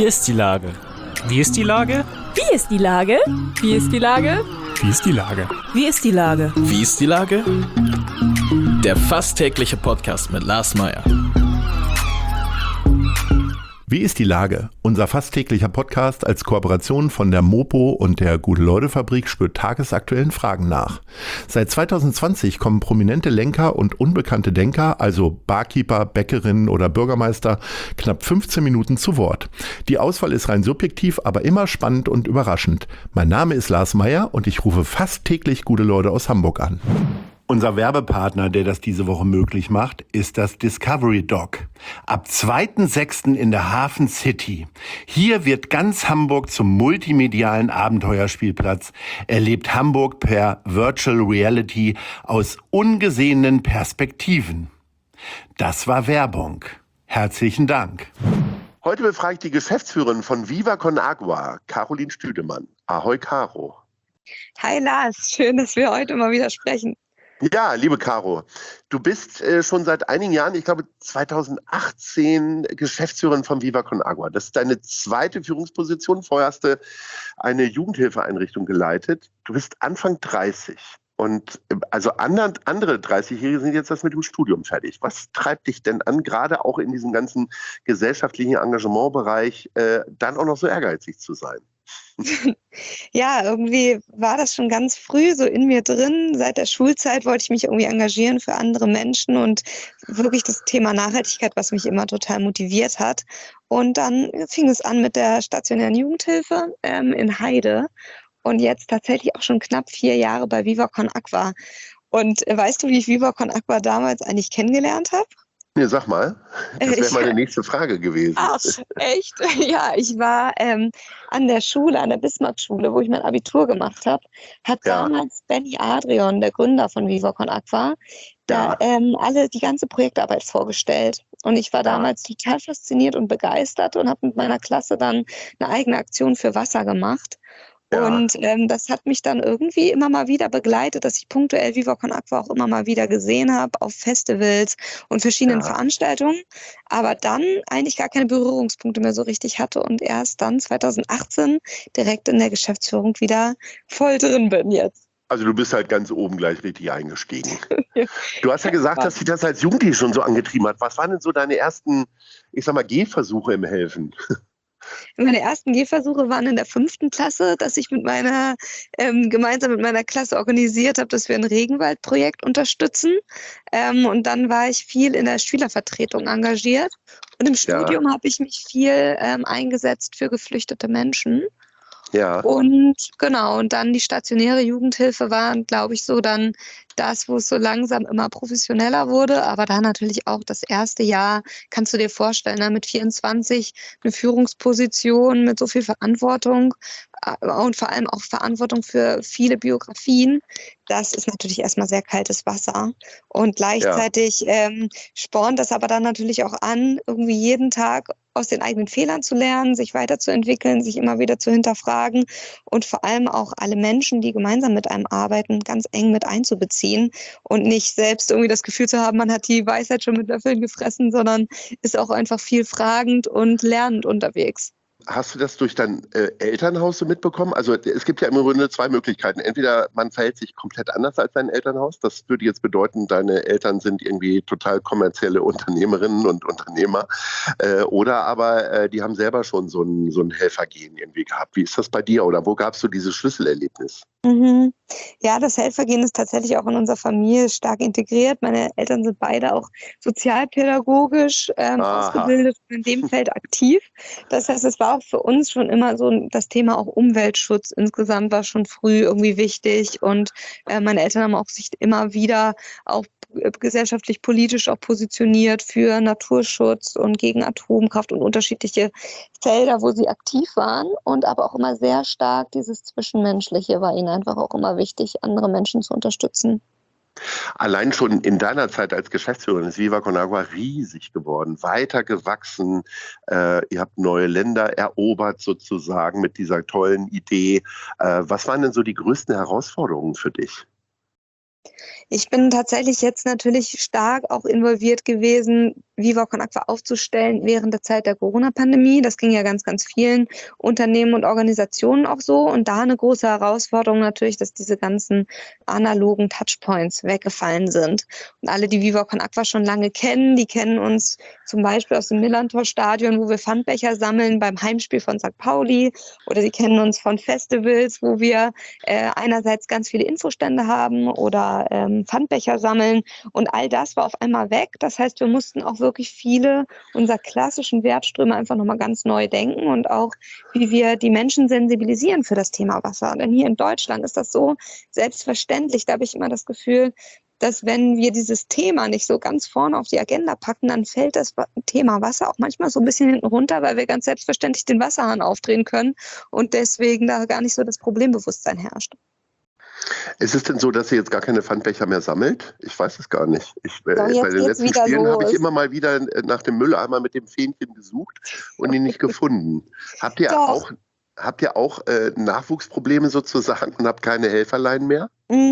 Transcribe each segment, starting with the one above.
ist die Lage? Wie ist die Lage? Wie ist die Lage? Wie ist die Lage? Wie ist die Lage? Wie ist die Lage? Wie ist die Lage? Der fast tägliche Podcast mit Lars Meyer. Wie ist die Lage? Unser fast täglicher Podcast als Kooperation von der Mopo und der Gute-Leute-Fabrik spürt tagesaktuellen Fragen nach. Seit 2020 kommen prominente Lenker und unbekannte Denker, also Barkeeper, Bäckerinnen oder Bürgermeister, knapp 15 Minuten zu Wort. Die Auswahl ist rein subjektiv, aber immer spannend und überraschend. Mein Name ist Lars Meyer und ich rufe fast täglich gute Leute aus Hamburg an. Unser Werbepartner, der das diese Woche möglich macht, ist das Discovery Dog. Ab 2.6. in der Hafen City. Hier wird ganz Hamburg zum multimedialen Abenteuerspielplatz. Erlebt Hamburg per Virtual Reality aus ungesehenen Perspektiven. Das war Werbung. Herzlichen Dank. Heute befrage ich die Geschäftsführerin von Viva Con Agua, Caroline Stüdemann. Ahoi, Caro. Hi Lars, schön, dass wir heute mal wieder sprechen. Ja, liebe Caro, du bist schon seit einigen Jahren, ich glaube 2018, Geschäftsführerin von Viva Con Agua. Das ist deine zweite Führungsposition. Vorher hast du eine Jugendhilfeeinrichtung geleitet. Du bist Anfang 30 und also andere 30-Jährige sind jetzt erst mit dem Studium fertig. Was treibt dich denn an, gerade auch in diesem ganzen gesellschaftlichen Engagementbereich, dann auch noch so ehrgeizig zu sein? Ja, irgendwie war das schon ganz früh so in mir drin. Seit der Schulzeit wollte ich mich irgendwie engagieren für andere Menschen und wirklich das Thema Nachhaltigkeit, was mich immer total motiviert hat. Und dann fing es an mit der stationären Jugendhilfe in Heide und jetzt tatsächlich auch schon knapp 4 Jahre bei Viva Con Agua. Und weißt du, wie ich Viva Con Agua damals eigentlich kennengelernt habe? Nee, sag mal, das wäre meine nächste Frage gewesen. Ach, echt? Ja, ich war an der Schule, an der Bismarck-Schule, wo ich mein Abitur gemacht habe, hat damals Benny Adrian, der Gründer von Viva Con Agua, da die ganze Projektarbeit vorgestellt. Und ich war damals total fasziniert und begeistert und habe mit meiner Klasse dann eine eigene Aktion für Wasser gemacht. Ja. Und das hat mich dann irgendwie immer mal wieder begleitet, dass ich punktuell Viva Con Agua auch immer mal wieder gesehen habe auf Festivals und verschiedenen Veranstaltungen, aber dann eigentlich gar keine Berührungspunkte mehr so richtig hatte und erst dann 2018 direkt in der Geschäftsführung wieder voll drin bin jetzt. Also du bist halt ganz oben gleich richtig eingestiegen. Du hast ja gesagt, dass dich das als Jugendliche schon so angetrieben hat. Was waren denn so deine ersten, ich sag mal, Gehversuche im Helfen? Meine ersten Gehversuche waren in der 5. Klasse, dass ich mit meiner gemeinsam mit meiner Klasse organisiert habe, dass wir ein Regenwaldprojekt unterstützen. Und dann war ich viel in der Schülervertretung engagiert. Und im Studium habe ich mich viel eingesetzt für geflüchtete Menschen. Ja. Und genau, und dann die stationäre Jugendhilfe war, glaube ich, so dann das, wo es so langsam immer professioneller wurde, aber da natürlich auch das erste Jahr, kannst du dir vorstellen, ne, mit 24 eine Führungsposition, mit so viel Verantwortung und vor allem auch Verantwortung für viele Biografien. Das ist natürlich erstmal sehr kaltes Wasser und gleichzeitig spornt das aber dann natürlich auch an, irgendwie jeden Tag aus den eigenen Fehlern zu lernen, sich weiterzuentwickeln, sich immer wieder zu hinterfragen und vor allem auch alle Menschen, die gemeinsam mit einem arbeiten, ganz eng mit einzubeziehen und nicht selbst irgendwie das Gefühl zu haben, man hat die Weisheit schon mit Löffeln gefressen, sondern ist auch einfach viel fragend und lernend unterwegs. Hast du das durch dein Elternhaus so mitbekommen? Also es gibt ja im Grunde 2 Möglichkeiten. Entweder man verhält sich komplett anders als dein Elternhaus. Das würde jetzt bedeuten, deine Eltern sind irgendwie total kommerzielle Unternehmerinnen und Unternehmer. Oder aber die haben selber schon so ein Helfergehen irgendwie gehabt. Wie ist das bei dir? Oder wo gabst du dieses Schlüsselerlebnis? Ja, das Helfergehen ist tatsächlich auch in unserer Familie stark integriert. Meine Eltern sind beide auch sozialpädagogisch ausgebildet und in dem Feld aktiv. Das heißt, es war auch für uns schon immer so, das Thema auch Umweltschutz insgesamt war schon früh irgendwie wichtig und meine Eltern haben auch sich immer wieder auch gesellschaftlich, politisch auch positioniert für Naturschutz und gegen Atomkraft und unterschiedliche Felder, wo sie aktiv waren und aber auch immer sehr stark dieses Zwischenmenschliche war ihnen einfach auch immer wichtig, andere Menschen zu unterstützen. Allein schon in deiner Zeit als Geschäftsführerin ist Viva Con Agua riesig geworden, weiter gewachsen. Ihr habt neue Länder erobert sozusagen mit dieser tollen Idee. Was waren denn so die größten Herausforderungen für dich? Ich bin tatsächlich jetzt natürlich stark auch involviert gewesen Viva Con Aqua aufzustellen während der Zeit der Corona-Pandemie. Das ging ja ganz, ganz vielen Unternehmen und Organisationen auch so. Und da eine große Herausforderung natürlich, dass diese ganzen analogen Touchpoints weggefallen sind. Und alle, die Viva Con Aqua schon lange kennen, die kennen uns zum Beispiel aus dem Millantor-Stadion, wo wir Pfandbecher sammeln beim Heimspiel von St. Pauli. Oder sie kennen uns von Festivals, wo wir einerseits ganz viele Infostände haben oder Pfandbecher sammeln. Und all das war auf einmal weg. Das heißt, wir mussten auch wirklich viele unserer klassischen Wertströme einfach nochmal ganz neu denken und auch, wie wir die Menschen sensibilisieren für das Thema Wasser. Denn hier in Deutschland ist das so selbstverständlich. Da habe ich immer das Gefühl, dass wenn wir dieses Thema nicht so ganz vorne auf die Agenda packen, dann fällt das Thema Wasser auch manchmal so ein bisschen hinten runter, weil wir ganz selbstverständlich den Wasserhahn aufdrehen können und deswegen da gar nicht so das Problembewusstsein herrscht. Ist es denn so, dass ihr jetzt gar keine Pfandbecher mehr sammelt? Ich weiß es gar nicht. Bei den letzten wieder Spielen los. habe ich immer mal wieder nach dem Mülleimer mit dem Fähnchen gesucht und ihn nicht gefunden. Habt ihr auch Nachwuchsprobleme sozusagen und habt keine Helferlein mehr?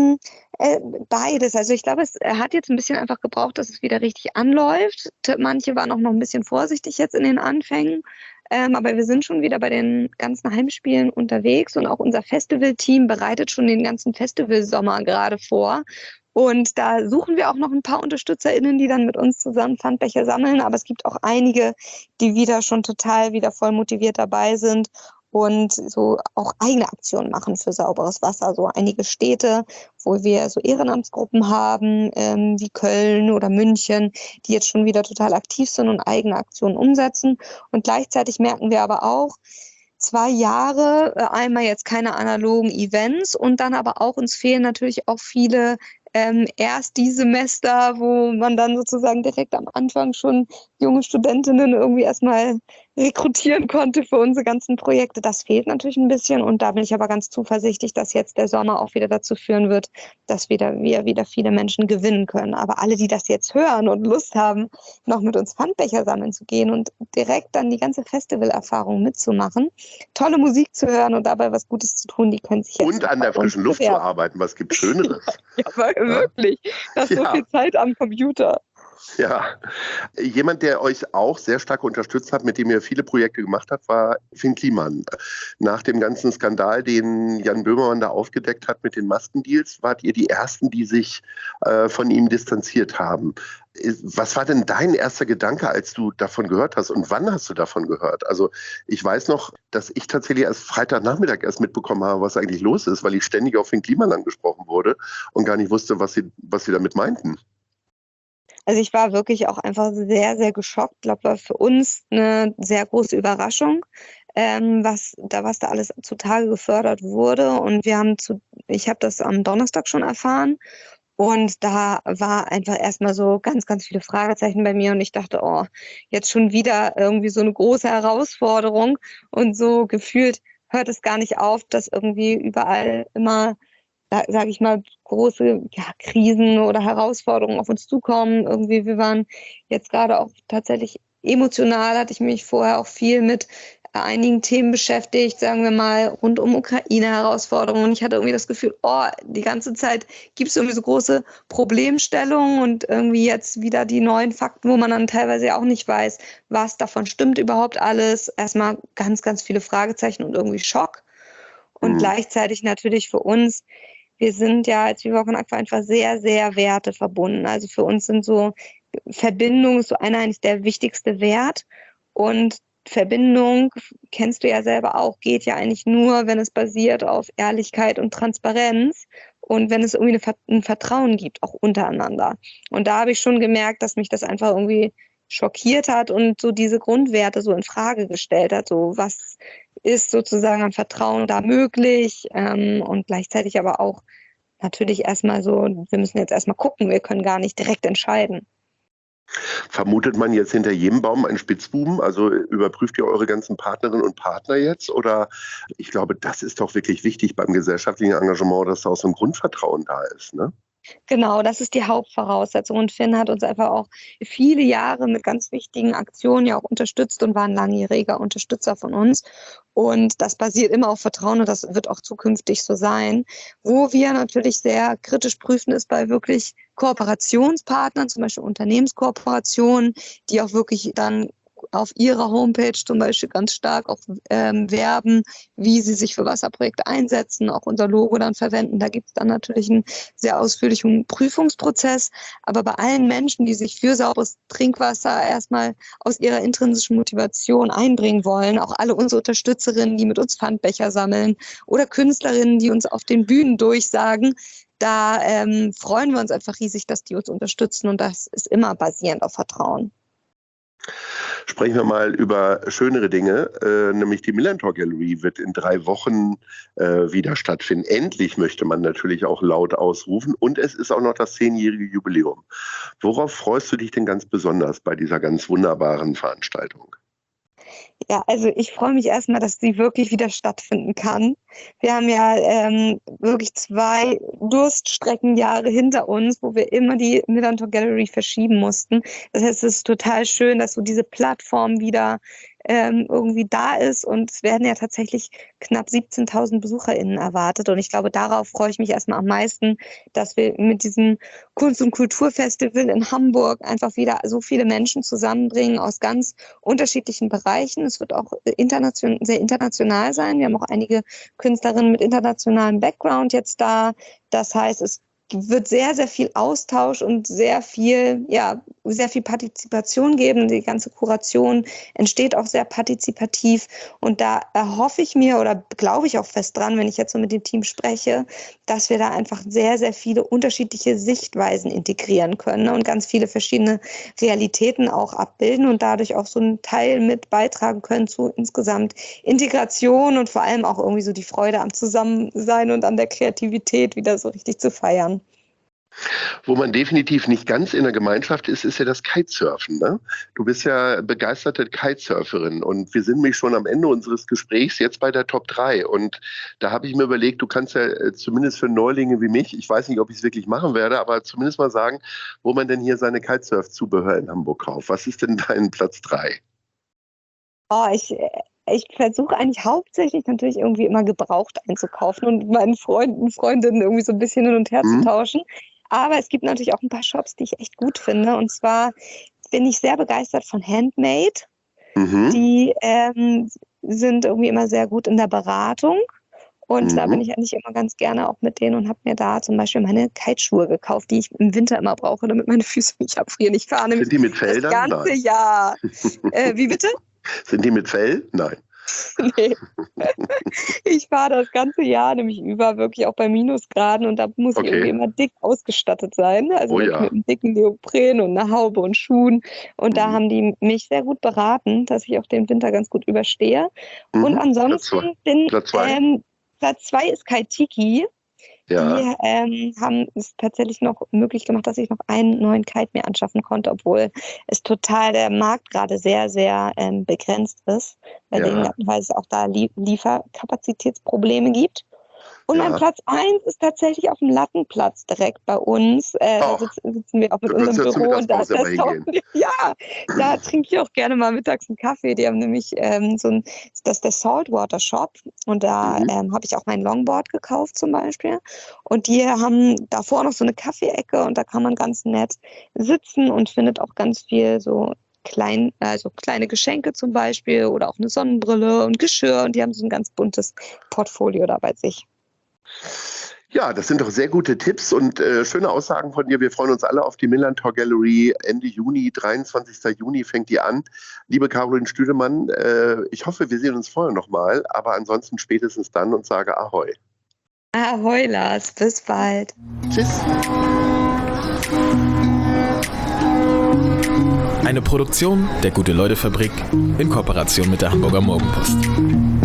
Beides. Also ich glaube, es hat jetzt ein bisschen einfach gebraucht, dass es wieder richtig anläuft. Manche waren auch noch ein bisschen vorsichtig jetzt in den Anfängen. Aber wir sind schon wieder bei den ganzen Heimspielen unterwegs und auch unser Festivalteam bereitet schon den ganzen Festivalsommer gerade vor. Und da suchen wir auch noch ein paar UnterstützerInnen, die dann mit uns zusammen Pfandbecher sammeln. Aber es gibt auch einige, die wieder schon total wieder voll motiviert dabei sind und so auch eigene Aktionen machen für sauberes Wasser. So einige Städte, wo wir so Ehrenamtsgruppen haben, wie Köln oder München, die jetzt schon wieder total aktiv sind und eigene Aktionen umsetzen. Und gleichzeitig merken wir aber auch, 2 Jahre, einmal jetzt keine analogen Events und dann aber auch, uns fehlen natürlich auch viele erst die Semester, wo man dann sozusagen direkt am Anfang schon junge Studentinnen irgendwie erstmal rekrutieren konnte für unsere ganzen Projekte. Das fehlt natürlich ein bisschen und da bin ich aber ganz zuversichtlich, dass jetzt der Sommer auch wieder dazu führen wird, dass wir wieder viele Menschen gewinnen können. Aber alle, die das jetzt hören und Lust haben, noch mit uns Pfandbecher sammeln zu gehen und direkt dann die ganze Festivalerfahrung mitzumachen, tolle Musik zu hören und dabei was Gutes zu tun, die können sich jetzt... Und an der frischen Luft zu arbeiten, was gibt Schöneres? Ja, wirklich. Das ist so viel Zeit am Computer. Ja, jemand, der euch auch sehr stark unterstützt hat, mit dem ihr viele Projekte gemacht habt, war Finn Kliman. Nach dem ganzen Skandal, den Jan Böhmermann da aufgedeckt hat mit den Maskendeals, wart ihr die Ersten, die sich von ihm distanziert haben. Was war denn dein erster Gedanke, als du davon gehört hast und wann hast du davon gehört? Also ich weiß noch, dass ich tatsächlich erst Freitagnachmittag mitbekommen habe, was eigentlich los ist, weil ich ständig auf Finn Kliman angesprochen wurde und gar nicht wusste, was sie damit meinten. Also ich war wirklich auch einfach sehr, sehr geschockt. Ich glaube, war für uns eine sehr große Überraschung, was da alles zutage gefördert wurde. Und ich habe das am Donnerstag schon erfahren. Und da war einfach erstmal so ganz, ganz viele Fragezeichen bei mir. Und ich dachte, oh, jetzt schon wieder irgendwie so eine große Herausforderung. Und so gefühlt hört es gar nicht auf, dass irgendwie überall immer, sage ich mal, große Krisen oder Herausforderungen auf uns zukommen. Irgendwie, wir waren jetzt gerade auch tatsächlich emotional, hatte ich mich vorher auch viel mit einigen Themen beschäftigt, sagen wir mal, rund um Ukraine-Herausforderungen. Und ich hatte irgendwie das Gefühl, die ganze Zeit gibt es irgendwie so große Problemstellungen und irgendwie jetzt wieder die neuen Fakten, wo man dann teilweise ja auch nicht weiß, was davon stimmt überhaupt alles. Erstmal ganz, ganz viele Fragezeichen und irgendwie Schock. Und gleichzeitig natürlich für uns, wir sind ja als Viva Con Aqua einfach sehr, sehr werteverbunden. Also für uns sind so Verbindung ist so eigentlich der wichtigste Wert. Und Verbindung, kennst du ja selber auch, geht ja eigentlich nur, wenn es basiert auf Ehrlichkeit und Transparenz und wenn es irgendwie ein Vertrauen gibt, auch untereinander. Und da habe ich schon gemerkt, dass mich das einfach irgendwie schockiert hat und so diese Grundwerte so in Frage gestellt hat. So, was ist sozusagen an Vertrauen da möglich? Und gleichzeitig aber auch natürlich erstmal so, wir müssen jetzt erstmal gucken, wir können gar nicht direkt entscheiden. Vermutet man jetzt hinter jedem Baum einen Spitzbuben? Also überprüft ihr eure ganzen Partnerinnen und Partner jetzt? Oder ich glaube, das ist doch wirklich wichtig beim gesellschaftlichen Engagement, dass da auch so ein Grundvertrauen da ist, ne? Genau, das ist die Hauptvoraussetzung. Und Finn hat uns einfach auch viele Jahre mit ganz wichtigen Aktionen ja auch unterstützt und war ein langjähriger Unterstützer von uns. Und das basiert immer auf Vertrauen und das wird auch zukünftig so sein. Wo wir natürlich sehr kritisch prüfen, ist bei wirklich Kooperationspartnern, zum Beispiel Unternehmenskooperationen, die auch wirklich dann auf ihrer Homepage zum Beispiel ganz stark auch werben, wie sie sich für Wasserprojekte einsetzen, auch unser Logo dann verwenden. Da gibt es dann natürlich einen sehr ausführlichen Prüfungsprozess. Aber bei allen Menschen, die sich für sauberes Trinkwasser erstmal aus ihrer intrinsischen Motivation einbringen wollen, auch alle unsere Unterstützerinnen, die mit uns Pfandbecher sammeln oder Künstlerinnen, die uns auf den Bühnen durchsagen, da freuen wir uns einfach riesig, dass die uns unterstützen und das ist immer basierend auf Vertrauen. Sprechen wir mal über schönere Dinge, nämlich die Millantor Gallery wird in 3 Wochen wieder stattfinden. Endlich möchte man natürlich auch laut ausrufen und es ist auch noch das 10-jährige Jubiläum. Worauf freust du dich denn ganz besonders bei dieser ganz wunderbaren Veranstaltung? Ja, also ich freue mich erstmal, dass sie wirklich wieder stattfinden kann. Wir haben ja wirklich 2 Durststreckenjahre hinter uns, wo wir immer die Millantor Gallery verschieben mussten. Das heißt, es ist total schön, dass so diese Plattform wieder irgendwie da ist und es werden ja tatsächlich knapp 17.000 BesucherInnen erwartet und ich glaube, darauf freue ich mich erstmal am meisten, dass wir mit diesem Kunst- und Kulturfestival in Hamburg einfach wieder so viele Menschen zusammenbringen aus ganz unterschiedlichen Bereichen. Es wird auch sehr international sein. Wir haben auch einige Künstlerinnen mit internationalem Background jetzt da. Das heißt, es wird sehr, sehr viel Austausch und sehr viel Partizipation geben. Die ganze Kuration entsteht auch sehr partizipativ. Und da erhoffe ich mir oder glaube ich auch fest dran, wenn ich jetzt so mit dem Team spreche, dass wir da einfach sehr, sehr viele unterschiedliche Sichtweisen integrieren können und ganz viele verschiedene Realitäten auch abbilden und dadurch auch so einen Teil mit beitragen können zu insgesamt Integration und vor allem auch irgendwie so die Freude am Zusammensein und an der Kreativität wieder so richtig zu feiern. Wo man definitiv nicht ganz in der Gemeinschaft ist, ist ja das Kitesurfen. Ne? Du bist ja begeisterte Kitesurferin und wir sind nämlich schon am Ende unseres Gesprächs jetzt bei der Top 3 und da habe ich mir überlegt, du kannst ja zumindest für Neulinge wie mich, ich weiß nicht, ob ich es wirklich machen werde, aber zumindest mal sagen, wo man denn hier seine Kitesurf-Zubehör in Hamburg kauft. Was ist denn dein Platz 3? Oh, ich versuche eigentlich hauptsächlich natürlich irgendwie immer gebraucht einzukaufen und mit meinen Freunden, Freundinnen irgendwie so ein bisschen hin und her zu tauschen. Aber es gibt natürlich auch ein paar Shops, die ich echt gut finde. Und zwar bin ich sehr begeistert von Handmade. Die sind irgendwie immer sehr gut in der Beratung. Und da bin ich eigentlich immer ganz gerne auch mit denen und habe mir da zum Beispiel meine Kiteschuhe gekauft, die ich im Winter immer brauche, damit meine Füße nicht abfrieren. Ich fahre nämlich Sind die mit Fell das dann? ganze Nein. Jahr. Wie bitte? Sind die mit Fell? Nein. Nee. Ich fahre das ganze Jahr nämlich über, wirklich auch bei Minusgraden und da muss ich irgendwie immer dick ausgestattet sein. Also mit einem dicken Neopren und einer Haube und Schuhen. Und da haben die mich sehr gut beraten, dass ich auch den Winter ganz gut überstehe. Und ansonsten Platz 2 ist Kaitiki. Ja. Die haben es tatsächlich noch möglich gemacht, dass ich noch einen neuen Kite mir anschaffen konnte, obwohl es total der Markt gerade sehr, sehr begrenzt ist, weil es auch da Lieferkapazitätsprobleme gibt. Und mein Platz 1 ist tatsächlich auf dem Lattenplatz direkt bei uns. Da sitzen wir auch mit unserem Büro und da trinke ich auch gerne mal mittags einen Kaffee. Die haben nämlich das ist der Saltwater Shop und da habe ich auch mein Longboard gekauft zum Beispiel. Und die haben davor noch so eine Kaffeeecke und da kann man ganz nett sitzen und findet auch ganz viel so kleine Geschenke zum Beispiel oder auch eine Sonnenbrille und Geschirr und die haben so ein ganz buntes Portfolio da bei sich. Ja, das sind doch sehr gute Tipps und schöne Aussagen von dir. Wir freuen uns alle auf die Millantor Gallery Ende Juni, 23. Juni fängt die an. Liebe Caroline Stüdemann, ich hoffe, wir sehen uns vorher nochmal, aber ansonsten spätestens dann und sage Ahoi. Ahoi, Lars, bis bald. Tschüss. Eine Produktion der Gute-Leute-Fabrik in Kooperation mit der Hamburger Morgenpost.